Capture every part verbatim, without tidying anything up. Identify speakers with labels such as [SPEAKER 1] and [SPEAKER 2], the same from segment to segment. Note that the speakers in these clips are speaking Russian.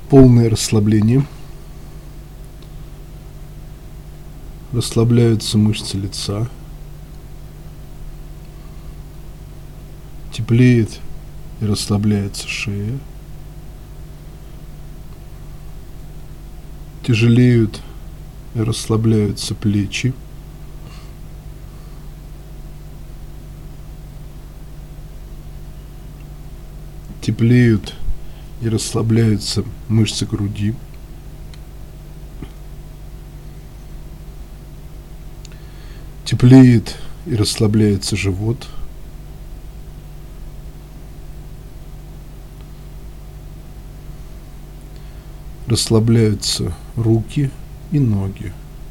[SPEAKER 1] Полное расслабление. Расслабляются мышцы лица. Теплеет и расслабляется шея. Тяжелеют и расслабляются плечи. Теплеют и расслабляются мышцы груди. Теплеет и расслабляется живот. Расслабляются руки и ноги.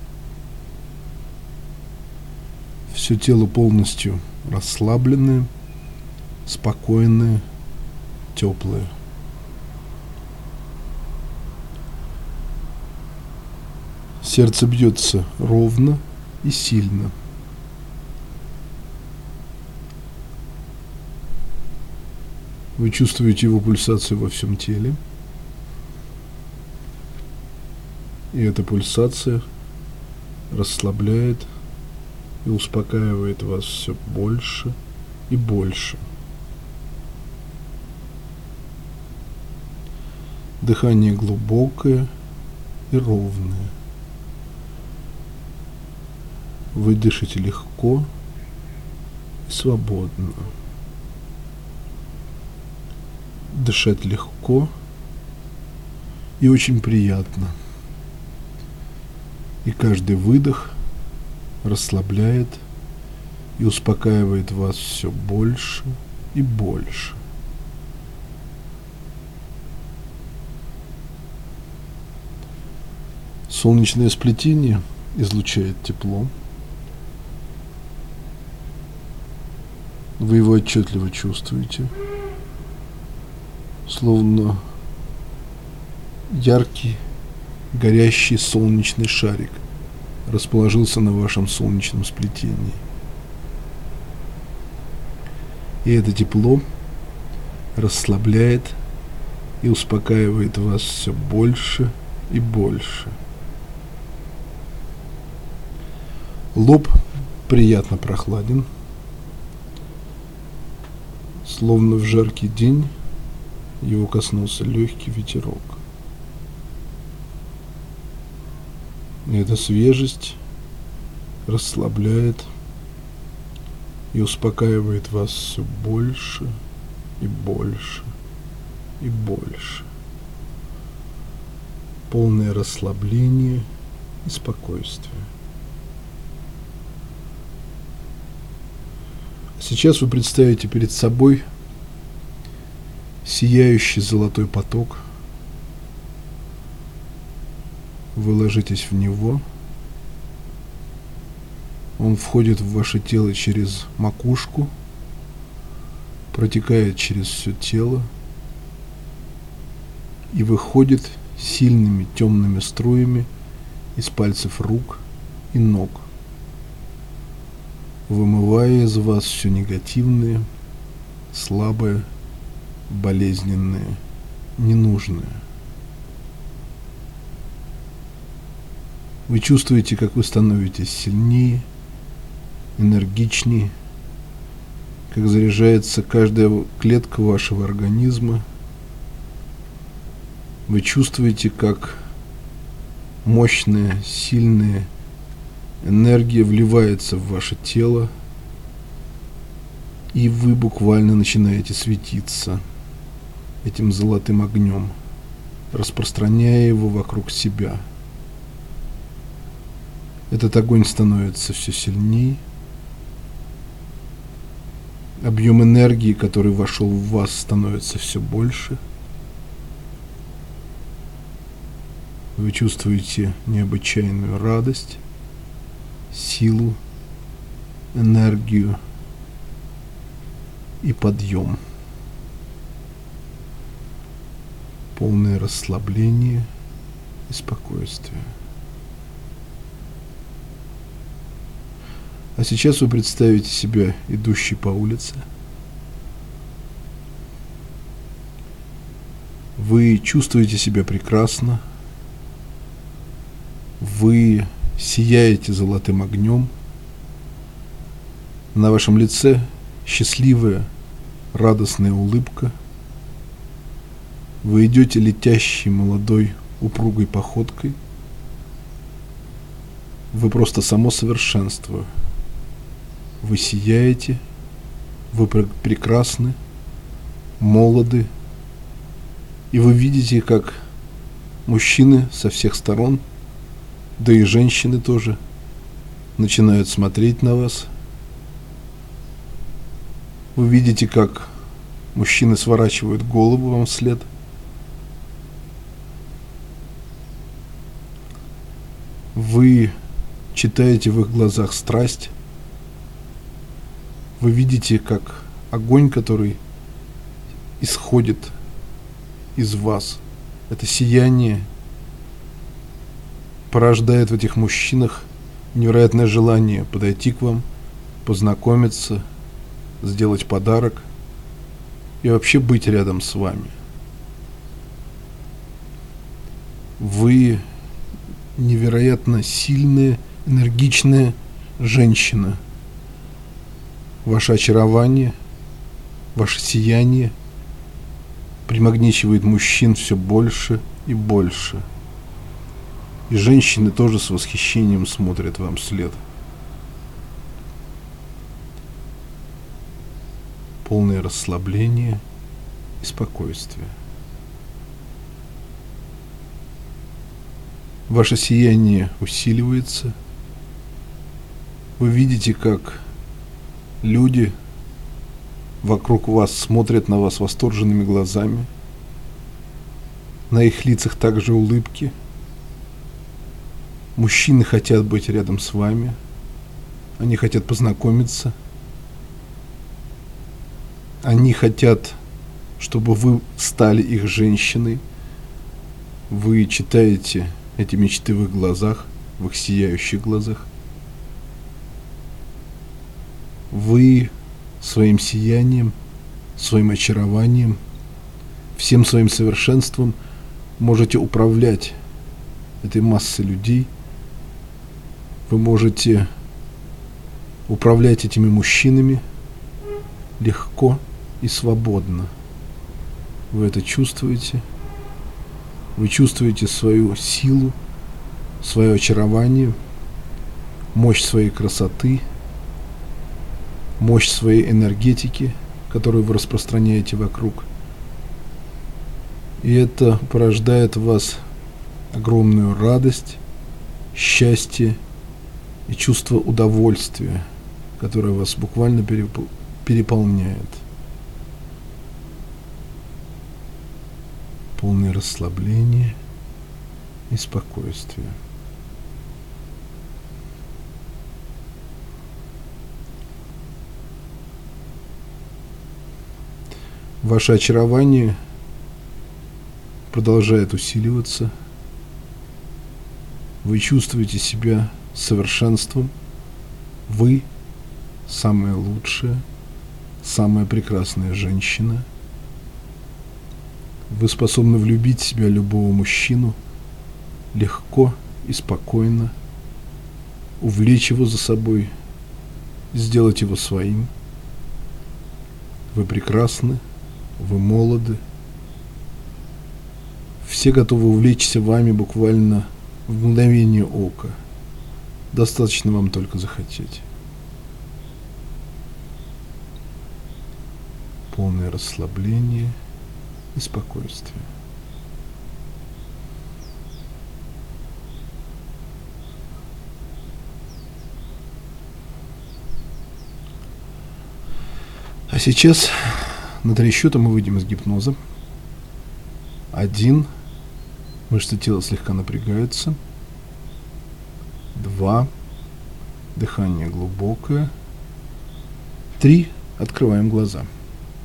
[SPEAKER 1] Все тело полностью расслабленное, спокойное, теплое. Сердце бьется ровно и сильно. Вы чувствуете его пульсацию во всем теле. И эта пульсация расслабляет и успокаивает вас все больше и больше. Дыхание глубокое и ровное. Вы дышите легко и свободно. Дышать легко и очень приятно. И каждый выдох расслабляет и успокаивает вас все больше и больше. Солнечное сплетение излучает тепло. Вы его отчетливо чувствуете, словно яркий, горящий солнечный шарик расположился на вашем солнечном сплетении. И это тепло расслабляет и успокаивает вас все больше и больше. Лоб приятно прохладен, словно в жаркий день его коснулся легкий ветерок. И эта свежесть расслабляет и успокаивает вас все больше и больше и больше. Полное расслабление и спокойствие. Сейчас вы представите перед собой сияющий золотой поток. Вы ложитесь в него. Он входит в ваше тело через макушку, протекает через все тело и выходит сильными темными струями из пальцев рук и ног, вымывая из вас все негативное, слабое, болезненное, ненужное. Вы чувствуете, как вы становитесь сильнее, энергичнее, как заряжается каждая клетка вашего организма. Вы чувствуете, как мощная, сильная энергия вливается в ваше тело, и вы буквально начинаете светиться этим золотым огнем, распространяя его вокруг себя. Этот огонь становится все сильнее. Объем энергии, который вошел в вас, становится все больше. Вы чувствуете необычайную радость, силу, энергию и подъем. Полное расслабление и спокойствие. А сейчас вы представите себя идущей по улице. Вы чувствуете себя прекрасно. Вы сияете золотым огнем. На вашем лице счастливая, радостная улыбка. Вы идете летящей, молодой, упругой походкой. Вы просто само совершенство. Вы сияете, вы прекрасны, молоды. И вы видите, как мужчины со всех сторон, да и женщины тоже, начинают смотреть на вас. Вы видите, как мужчины сворачивают голову вам вслед. Вы читаете в их глазах страсть. Вы видите, как огонь, который исходит из вас, это сияние, порождает в этих мужчинах невероятное желание подойти к вам, познакомиться, сделать подарок и вообще быть рядом с вами. Вы невероятно сильная, энергичная женщина. Ваше очарование, ваше сияние примагничивает мужчин все больше и больше. И женщины тоже с восхищением смотрят вам вслед. Полное расслабление и спокойствие. Ваше сияние усиливается. Вы видите, как люди вокруг вас смотрят на вас восторженными глазами. На их лицах также улыбки. Мужчины хотят быть рядом с вами. Они хотят познакомиться. Они хотят, чтобы вы стали их женщиной. Вы читаете эти мечты в их глазах, в их сияющих глазах. Вы своим сиянием, своим очарованием, всем своим совершенством можете управлять этой массой людей. Вы можете управлять этими мужчинами легко и свободно. Вы это чувствуете. Вы чувствуете свою силу, свое очарование, мощь своей красоты, мощь своей энергетики, которую вы распространяете вокруг. И это порождает в вас огромную радость, счастье и чувство удовольствия, которое вас буквально переп- переполняет. Полное расслабление и спокойствие. Ваше очарование продолжает усиливаться. Вы чувствуете себя совершенством. Вы самая лучшая, самая прекрасная женщина. Вы способны влюбить в себя любого мужчину легко и спокойно, увлечь его за собой, сделать его своим. Вы прекрасны, вы молоды. Все готовы увлечься вами буквально в мгновение ока. Достаточно вам только захотеть. Полное расслабление и спокойствие. А сейчас на три счета мы выйдем из гипноза. Один. Мышцы тела слегка напрягаются. Два. Дыхание глубокое. Три. Открываем глаза.